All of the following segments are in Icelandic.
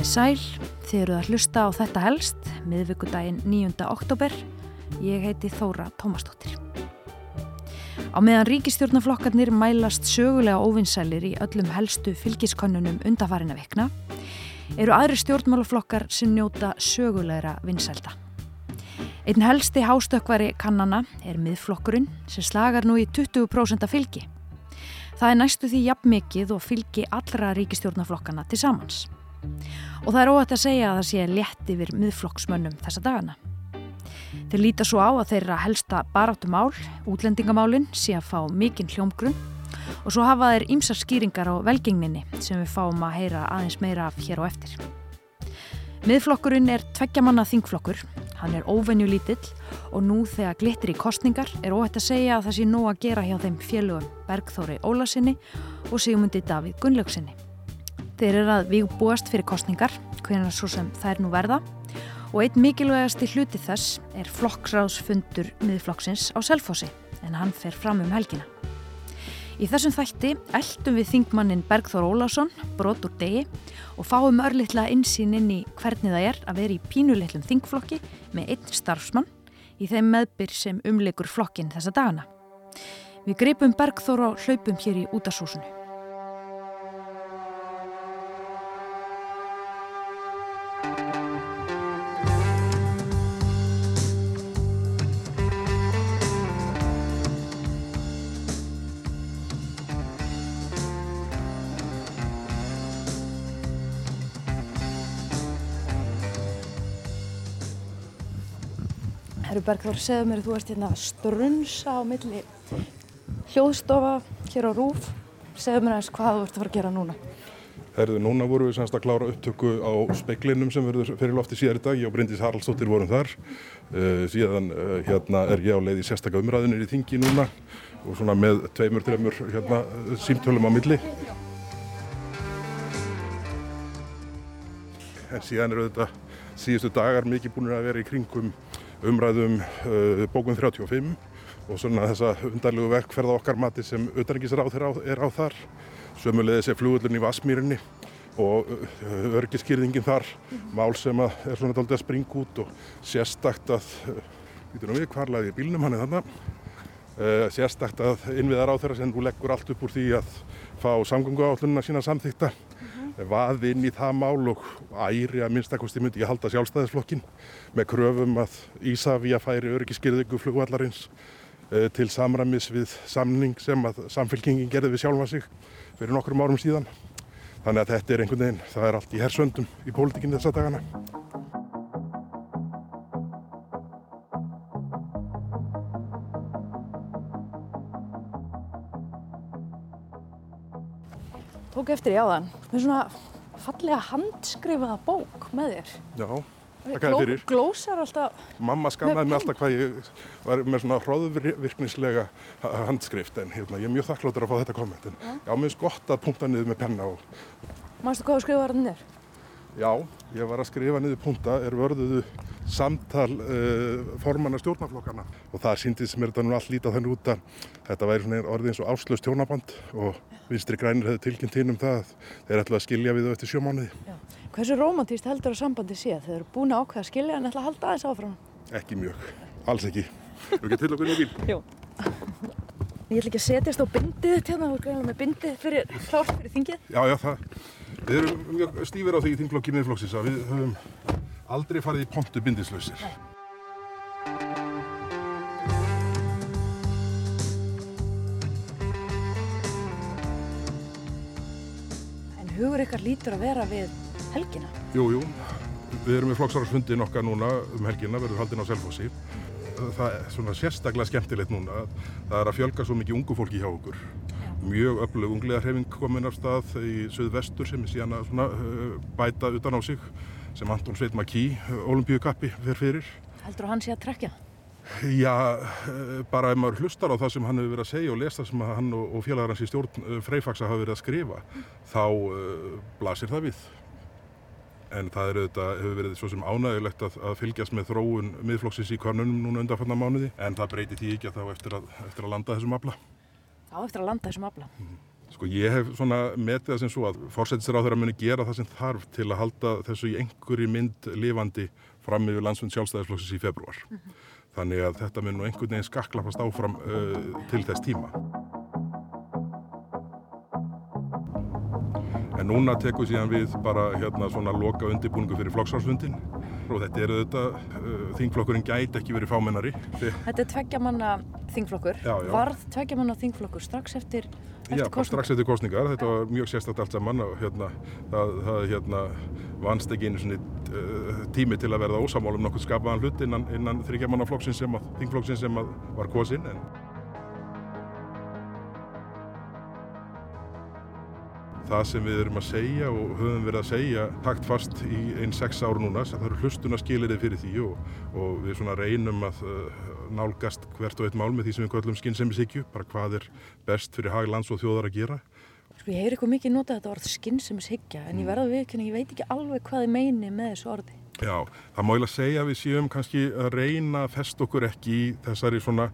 Komið sæl, þið eruð að hlusta á þetta helst, miðvikudaginn 9. október. Ég heiti Þóra Tómasdóttir. Á meðan ríkisstjórnarflokkarnir mælast sögulega óvinsælir í öllum helstu fylgiskönnunum undanfarinna vikna, eru aðrir stjórnmálaflokkar sem njóta sögulegra vinsælda. Einn helsti hástökkvari kannana er Miðflokkurinn sem slagar nú í 20% fylgi. Það er næstu því jafn mikið og fylgi allra ríkisstjórnarflokkana til samans. Og það er óhætt að segja að það sé létt yfir Miðflokksmönnum þessa dagana. Þeir líta svo á að þeirra helsta baráttumál, útlendingamálin, sé að fá mikinn hljómgrunn og svo hafa þeir ýmsar skýringar á velgengninni sem við fáum að heyra aðeins meira af hér á eftir. Miðflokkurinn er 2 manna þingflokkur, hann er óvenjulítill og nú þegar glittir í kosningar er óhætt að segja að það sé nóg að gera hjá þeim félögum Bergþóri Ólasyni og Sigmundi Davíð Gunnlaugssyni. Þeir eru að vígbúast fyrir kosningar, hvenær svo sem þær nú verða, og einn mikilvægasti hluti þess er flokksráðsfundur Miðflokksins á Selfossi, en hann fer fram helgina. Í þessum þætti eltum við þingmanninn Bergþór Ólason, brot úr degi, og fáum örlitla innsýn inn í hvernig það er að vera í pínulitlum þingflokki með einn starfsmann í þeim meðbyr sem umlykur flokkinn þessa dagana. Við gripum Bergþór á hlaupum hér í útvarpshúsinu. Bergþór, segðu mér, þú ert hérna að strunsa á milli hljóðstofa hér á RÚV. Segðu mér aðeins hvað þú ert að fara að gera núna. Núna vorum við semst að klára upptöku á speglinum sem verður fyrir lofti síðar í dag. Ég og Bryndís Haraldsdóttir vorum þar. Síðan hérna er ég á leið í sérstaka umræðunir í þingi núna og svona með 2-3 símtölum á milli. En síðan eru þetta síðustu dagar mikið búin að vera í kringum umræðum bókun 35 og svona þessa undarlegu verkferð okkar mati sem utanríkisráðherra er á þar. Sömuleiðis er flugvöllurinn í Vatnsmýrinni og öryggisgirðingin þar, mál sem er svona dálítið að springa út og sérstakt að, hvar lagði ég bílnum, hann er þarna, sérstakt að innviðaráðherra sem nú leggur allt upp úr því að fá samgönguáætlunina sína samþykkta, vaði inn í það mál og æri að minnstakosti myndi ekki halda Sjálfstæðisflokkinn með kröfum að Isavia færi öryggisgirðingu flugvallarins til samræmis við samning sem að Samfylkingin gerði við sjálfa sig fyrir nokkrum árum síðan. Þannig að þetta er einhvern veginn, það er allt í hersöndum í pólitíkinni þessa dagana. Tók eftir í áðan, með svona fallega handskrifaða bók með þér. Já, þakkaði fyrir. Glósar alltaf. Mamma skannaði mig alltaf hvað ég var með svona hroðvirknislega handskrift, en ég er mjög þakkláttur að fá þetta komment. Já, mér finnst gott að punkta niður með penna. Manstu hvað þú skrifaði þarna niður? Já, ég var að skrifa niður punkta vörðuðu samtal formanna stjórnarflokkana og það sýndist mér þetta nú allt lítið þannig út að þetta væri svona orðið eins og áslaust hjónaband og Vinstri grænir hefði tilkynnt inn það að þeir ætla að skilja við þau eftir 7 mánuði. Já. Hversu rómantískt heldur að sambandi sé? Þeir eru búin að ákveða að skilja en ætla að halda aðeins áfram? Ekki mjög, alls ekki. Þú ekki til okkur í bíl? Jú. Ég ætla ekki að setjast á bindið þetta hérna, þú er greinlega með bindið klárt fyrir þingið. Já, við erum mjög stífir á því í þingflokki Miðflokksins að við höfum aldrei farið í pontu bindislausir. Hugur ykkar lítur að vera við helgina? Jú, við erum með flokksráðsfundin okkar núna helgina, verður haldinn á Selfossi. Það er svona sérstaklega skemmtilegt núna, það er að fjölga svo mikið ungu fólki hjá okkur. Mjög öflug ungliðahreyfing komin af stað í suðvestur sem er síðan að svona, bæta utan á sig, sem Anton Sveinn Makí, ólympíukappi fyrir. Heldur hann sé að trekkja? Já, bara ef maður hlustar á það sem hann hefur verið að segja og lesa það sem hann og félagar hans í stjórn Freyfaxa hafa verið að skrifa, þá blasir það við. En það hefur verið svo sem ánægjulegt að fylgjast með þróun Miðflokksins í könnunum núna undanfarna mánuði, en það breytir því ekki að þá eftir að landa þessum afla. Eftir að landa þessum afla. Sko ég hef svona metið það sem svo að forsætisráðherra muni gera það sem þarf til að halda þessu í einhverju mynd lifandi fram yfir landsfund Sjálfstæðisflokksins í febrúar. Þannig að þetta mun nú einhvern veginn skakklappast áfram til þess tíma. En núna tekur síðan við bara svona loka undirbúningu fyrir flokksráðsfundinn og þetta þingflokkurinn gæti ekki verið fámennari. Þetta 2 manna þingflokkur. Já. Varð 2 manna þingflokkur strax eftir kosningar? Strax eftir kosningar. Þetta var mjög sérstakt allt saman og það vannst ekki einu svona tími til að verða ósammála nokkuð skapaðan hlut innan 3 manna þingflokksins sem var kosinn. Það sem við erum að segja og höfum verið að segja taktfast í 6 ár núna, það eru hlustunarskilyrði fyrir því og við svona reynum að nálgast hvert og eitt mál með því sem við köllum skynsemishyggju, bara hvað er best fyrir hag lands og þjóðar að gera. Sko ég heyri eitthvað mikið notað þetta orð skynsemishyggja, en ég verð að viðurkenna, ég veit ekki alveg hvað þið meini með þessu orði. Já, það má eiginlega segja að við séum kannski að reyna að festa okkur ekki í þessari svona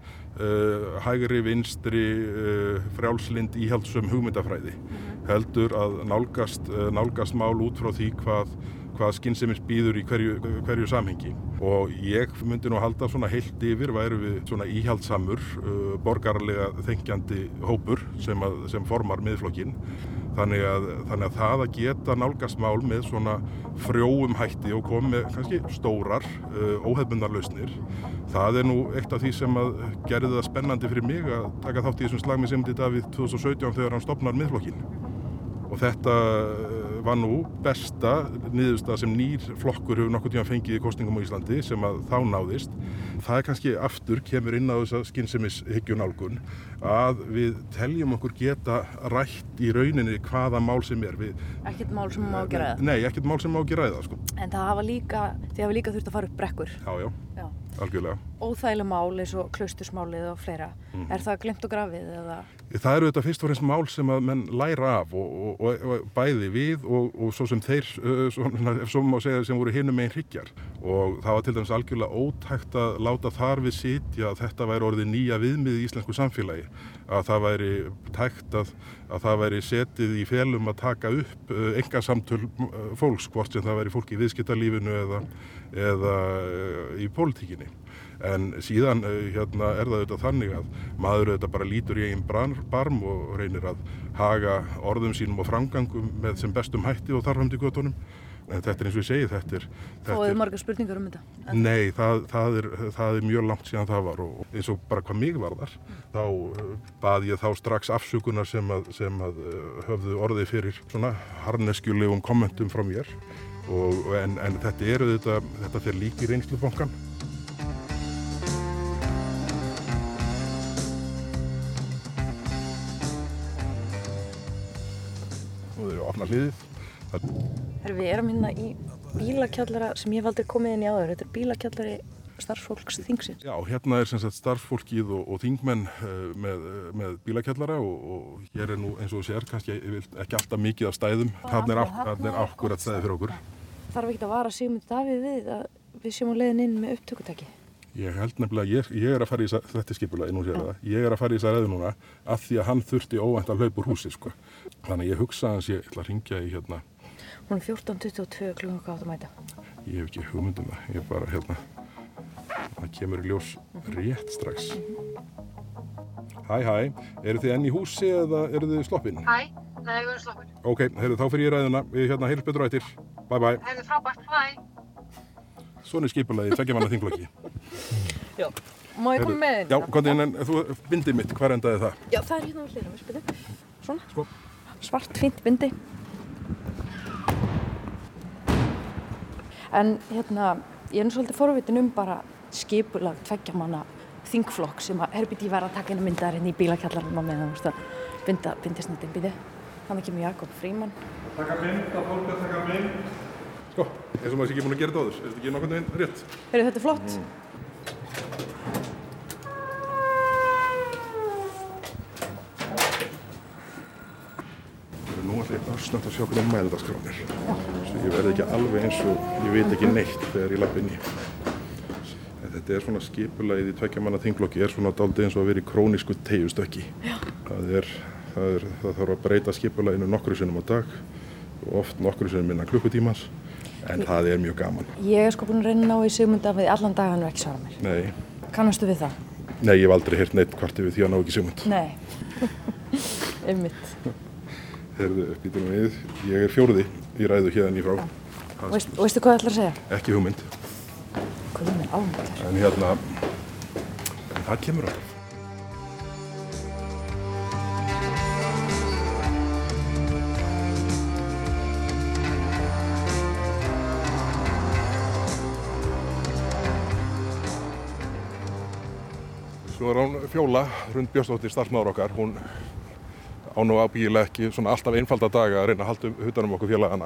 hægri, vinstri, frjálslynd, íhaldssöm hugmyndafræði. Heldur að nálgast mál út frá því hvað skynsemis býður í hverju samhengi. Og ég myndi nú halda svona heilt yfir væru við svona íhaldsamur, borgarlega þenkjandi hópur sem formar miðflokkinn. Þannig að það að geta nálgast mál með svona frjóum hætti og koma með kannski stórar, óhefðbundnar lausnir. Það nú eitt af því sem að gerði það spennandi fyrir mig að taka þátt í þessum slag með Sigmundi Davíð 2017 þegar hann stofnar miðflokkinn. Og þetta var nú besta niðurstaða sem nýr flokkur hefur nokkurn tímann fengið í kosningum á Íslandi sem að þá náðist. Það kannski aftur kemur inn á þessa skynsemishyggju-nálgun að við teljum okkur geta rætt í rauninni hvaða mál sem er. Ekkert mál sem má ekki ræða? Nei, ekkert mál sem má ekki ræða, sko. En þið hafa líka þurft að fara upp brekkur? Já. Algjörlega. Óþægileg mál eins og klaustursmálið og fleira. Er það gleymt og grafið eða? Það eru þetta fyrst og fremst mál sem að menn læra af og bæði við og svo sem þeir, ef svo má segja, sem voru hinum megin hryggjar. Og það var til dæmis algjörlega ótækt að láta þar við sitja að þetta væri orðið nýja viðmið í íslensku samfélagi. Að það væri tækt að það væri setið í felum að taka upp einkasamtöl fólks, hvort sem það væri fólk í viðskiptalífinu eða í pólitíkinni. En síðan er það auðvitað þannig að maður auðvitað bara lítur í eigin barm og reynir að haga orðum sínum og framgangum með sem bestum hætti og þarfandi götunum. En þetta eins og ég segi, þetta Fáið margar spurningar þetta? Nei, það er mjög langt síðan það var og eins og bara hvað mig varðar, þá bað ég þá strax afsökunar sem að höfðu orðið fyrir svona harneskjulegum kommentum frá mér. En þetta fer líka í reynslubankann. Opna hliðið. Við erum hérna í bílakjallara sem ég hef aldrei komið inn í áður. Þetta bílakjallari starfsfólks þingsins. Já, hérna sem sagt starfsfólkið og þingmenn með bílakjallara og hér nú eins og sér kannski ekki alltaf mikið af stæðum. Þarna er akkurat stæði fyrir okkur. Þarf ekki að vara Sigmundi Davíð við að við séum á leiðin inn með upptökutæki? Ég held nefnilega, ég að fara í þetta skipulagi, nú sér það. Ég að fara í þessa ræðu núna af því að hann þurfti óvænt að hlaupa úr húsi, sko. Þannig ég hugsa hans ég ætla að hringja í hérna. Hún 14:22 klukkan hvað átt að mæta? Ég hef ekki hugmynd það. Ég bara það kemur í ljós rétt strax. Hæ, eru þið enn í húsi eða eru þið sloppin? Hæ, nei, við erum sloppin. Ok, þá fyrir ég í ræðuna. Við heyrjumst betur á eftir. Bye. Heyrðu frábært, bye. Svona er skipulagið, 2 manna þingflokki. Já. Má ég koma með þér? Já, komdu inn, en þú bindið mitt, hvar endaði það? Já, það er hérna á hliðina, við spilum. Svona. Sko. Svart, fínt bindi. En ég er svolítið forvitin bara skipulag 2 manna þingflokk sem að herbiti verða að taka inn myndar hérna í bílakjallarinn á meðan bindisnöndin býði. Þannig kemur Jakob Frímann. Taka mynd, að fólk að taka mynd. Sko, eins og maður sé ekki búin að gera þetta áður. Er þetta ekki nokkurn veginn rétt? Þetta er flott. Nú ætla ég örsnögt að sjá hvernig mældaskráðir. Svo ég verði ekki alveg eins og ég veit ekki neitt þegar ég lappi inn í. Þetta er svona skipulagið í 2 manna þingflokki, er svona dálítið eins og að vera í krónísku teygjustökki. Það Það þarf að breyta skipulaginu nokkru sinnum á dag og oft nokkru sinnum innan klukkutímans, en það er mjög gaman. Ég sko búin að reyna að ná í Sigmund Davíð allan dag, hann ekki svara mér. Nei. Kannastu við það? Nei, ég hef aldrei heyrt neitt kvart yfir því að ná ekki Sigmund. Nei, einmitt. Heyrðu, býtum við, ég er 4. í ræðu hérna í frá. Veistu hvað það ætlar að segja? Ekki hugmynd. Hvað er mér ámyndur? En það kemur alltaf. Svo er hún Fjóla, Hrund Björnsdóttir, starfsmaður okkar. Hún á nú ábyggilega ekki svona alltaf einfalda daga að reyna að halda utan okkur félagana.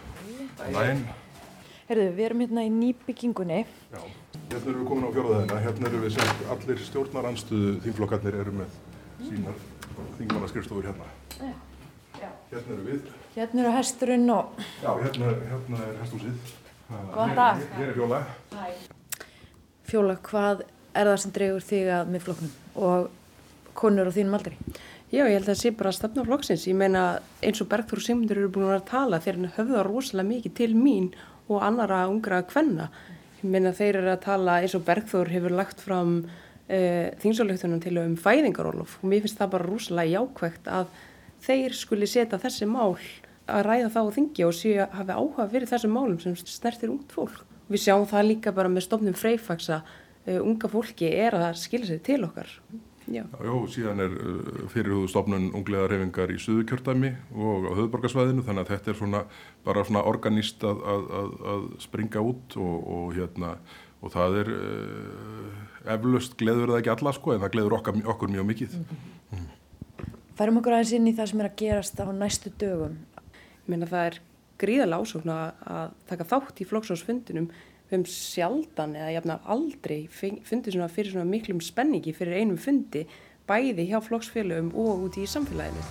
Heyrðu, við erum hérna í nýbyggingunni. Já, hérna erum við komin á 4. hæðina. Hérna erum við sem allir stjórnarandstöðu þingflokkarnir eru með sínar þingmannaskrifstofur hérna. Já. Hérna erum við. Hérna eru hesturinn og... Já, hérna er hesthúsið. Góðan dag. Hér er Fjóla. Hæ. Fjóla, hvað er það sem dregur þig að Miðflokknum og konur á þínum aldri? Já, ég held að það sé bara stefna flokksins. Ég meina eins og Bergþór og Sigmundur eru búin að tala þeir höfða rosalega mikið til mín og annara ungra kvenna. Ég meina þeir eru að tala eins og Bergþór hefur lagt fram þingsályktunum til fæðingarorlof og mér finnst það bara rosalega jákvægt að þeir skuli setja þessi mál að ræða þá á þingi og hafi áhuga fyrir þessum málum sem snertir ungt fólk. Við sjáum það líka bara með stofnun Freyfags að unga fólki er að skila sig til okkar. Já, síðan er fyrirhuguð stofnun ungliðahreyfingar í Suðurkjördæmi og á höfuðborgarsvæðinu, þannig að þetta er bara organíst að springa út og það er eflaust gleður það ekki alla sko, en það gleður okkur mjög mikið. Færum okkur aðeins inn í það sem er að gerast á næstu dögum. Ég meina það er gríðarlega ásókn að taka þátt í flokksráðsfundinum. Við höfum sjaldan eða jafnar aldrei fundið fyrir svona miklum spenningi fyrir einum fundi, bæði hjá flokksfélögum og úti í samfélaginu.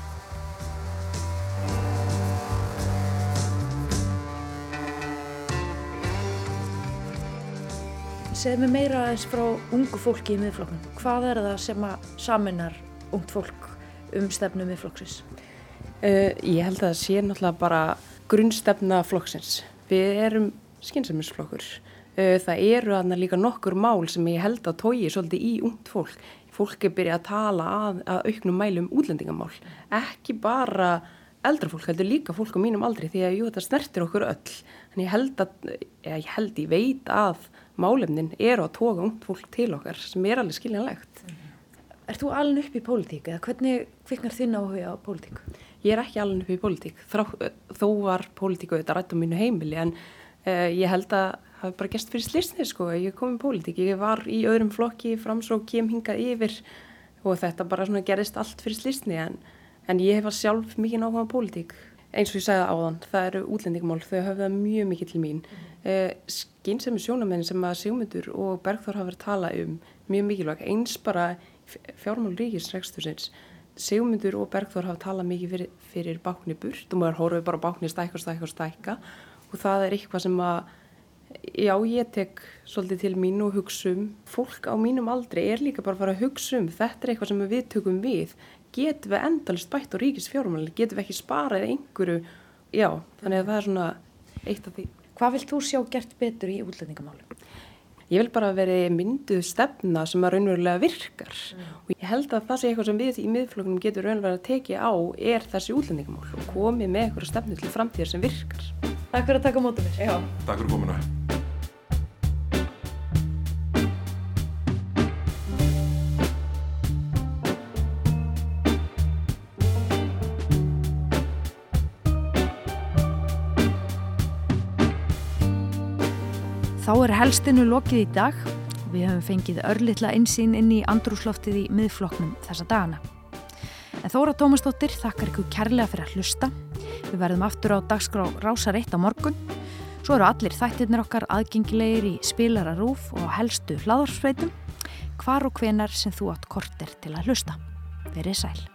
Segðu mér meira aðeins frá ungu fólki í Miðflokknum. Hvað er það sem að sameinar ungt fólk stefnu Miðflokksins? Ég held að það sé náttúrulega bara grunnstefna flokksins. Við erum skynsemisflokkur. Það eru þarna líka nokkur mál sem ég held að togi svolítið í ungt fólk. Fólk er byrjað að tala að auknum mæli útlendingamál. Ekki bara eldra fólk, heldur líka fólk á mínum aldri því að þetta snertir okkur öll. En ég veit að málefnin eru að toga ungt fólk til okkar sem er alveg skiljanlegt. Ert þú alin upp í pólitík eða hvernig kviknar þinn áhuga á pólitík? Ég er ekki alin upp í pólitík. Þó var pólitík auðvitað rætt á mínu heimili en ég held að það hafi bara gerst fyrir slysni sko. Ég kom í pólitík. Ég var í öðrum flokki, Framsókn kem hingað yfir og þetta bara svona gerist allt fyrir slysni en ég hef sjálf mikið áhuga á pólitík. Eins og ég sagði áðan, það eru útlendingamál, þau höfða mjög mikið til mín. Skynsemi sjónarmiðin sem að Sigmundur og Bergþór hafa verið að tala mjög mikilvæg, eins bara fjármál ríkisrekstursins. Sigmundur og Bergþór hafa talað mikið fyrir bákni burt og maður horfið bara bákni stækka og það er eitthvað sem að, já, ég tek svolítið til mín og hugsa fólk á mínum aldri er líka bara að fara að hugsa þetta er eitthvað sem við tökum við. Getum við endalaust bætt á ríkisfjármálin, getum við ekki sparað einhverju, já, þannig að það er svona eitt af því. Hvað vilt þú sjá gert betur í útlendingamálum? Ég vil bara verið mynduð stefna sem að raunverulega virkar og ég held að það sé eitthvað sem við í Miðflokknum getur raunverulega að tekið á er þessi útlendingamál og komið með eitthvað stefnu til framtíðar sem virkar. Takk fyrir að taka á móti mér. Já. Takk fyrir komuna. Þá er helstinu lokið í dag. Við höfum fengið örlitla innsýn inn í andrúmsloftið í Miðflokknum þessa dagana. En Þóra Tómasdóttir þakkar ykkur kærlega fyrir að hlusta. Við verðum aftur á dagskrá Rásar 1 á morgun. Svo eru allir þættirnir okkar aðgengilegir í Spilara RÚV og helstu hlaðvarpsveitum. Hvar og hvenar sem þú átt korter til að hlusta. Verið sæl.